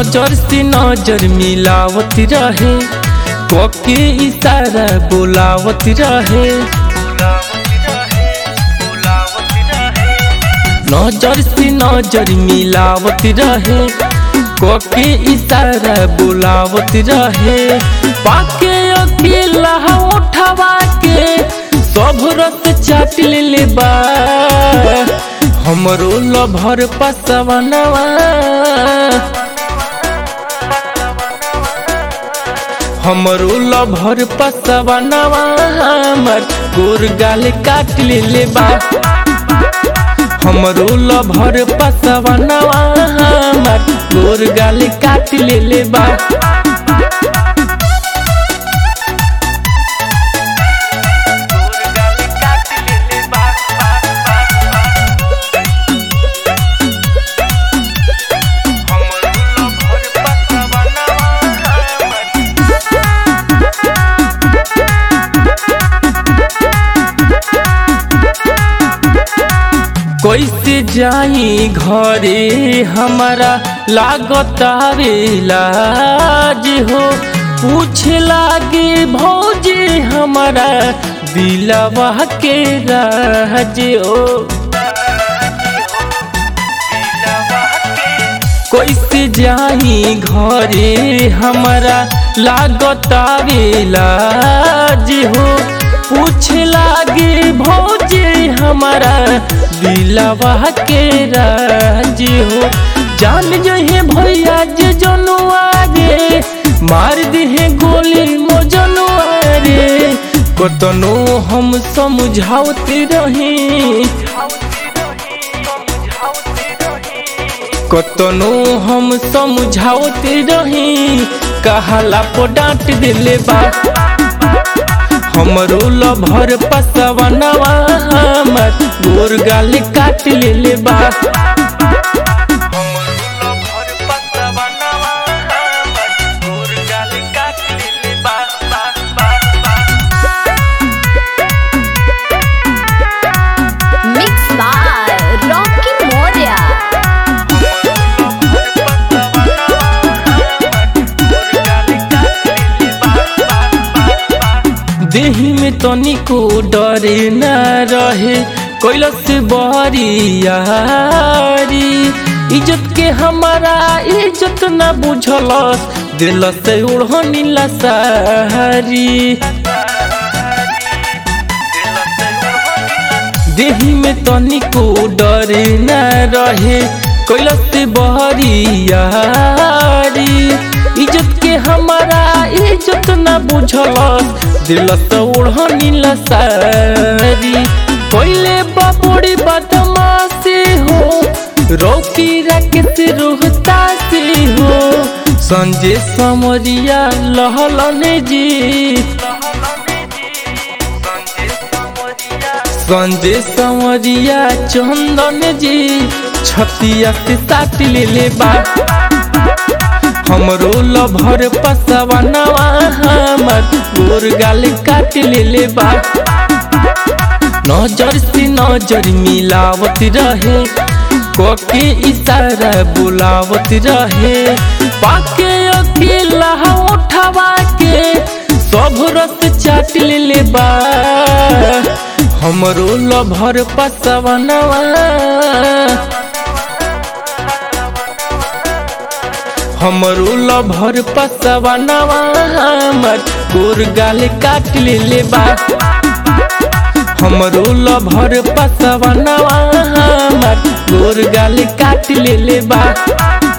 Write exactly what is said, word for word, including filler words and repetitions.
नजर से नजर मिलावत रहे, कोके इशारा बुलावत रहे। नजर से नजर मिलावत रहे, कोके इशारा बुलावत रहे। पाके अकेला उठवा के सब रस चाट ले बा, हमरो लभर पसवनवा। हमरो लभर पसवनवा हमर गोर गाल काट ले बा। हमरो लभर पसवनवा हमर गोर गाल काट ले बा। कैसे जाई घरे हमारा लागता रे लाज हो, पूछे लागे भौजी हमारा दिलवा के राज हो। कैसे जाई घरे हमारा लागता रे लाज हो, पूछे लागे भौजी हमारा दिलवा के राज हो। जान जहे भैया जे जनुआ रे, मार दिहे गोली मो जनुआ रे। कतनो हम समझावते रही, कतनो हम समझावते रही, कहला पो डांट दिले बा। हमरो लभर पसवनवा हमर गोर गाल काट ले बा। Mixed by Rocky Moria। देही में तनिको डरे न रहे, कैलस बहरियारी। इज्जत के हमारा इज्जत न बुझलस, दिल से उड़नी लसारी। देही में तनिको डरे न रहे, कैलस बहरियारी। इज्जत के हमारा इज्जत न बुझलस, दिल से उड़नी लसारी। पहले बाबूड़ी बदमाशी हो, रोकी राकेश रोहता से हो। संजय समरिया लहलन जी, संजय समरिया चंदन जी, छतिया से साथ ले बा। हमरो लभर पसवनवा हमर गोर गाल काट ले बा। नजर से नजर मिलावत रहे, कोके इशारा बुलावत रहे। पाके अकेला उठवा के सब रस चाट ले बा, हमरो लभर पसवनवा। हमरो लभर पसवनवा हमर गोर गाल काट ले बा। हमरो लभर पसवनवा हमर गोर गाल काट ले बा।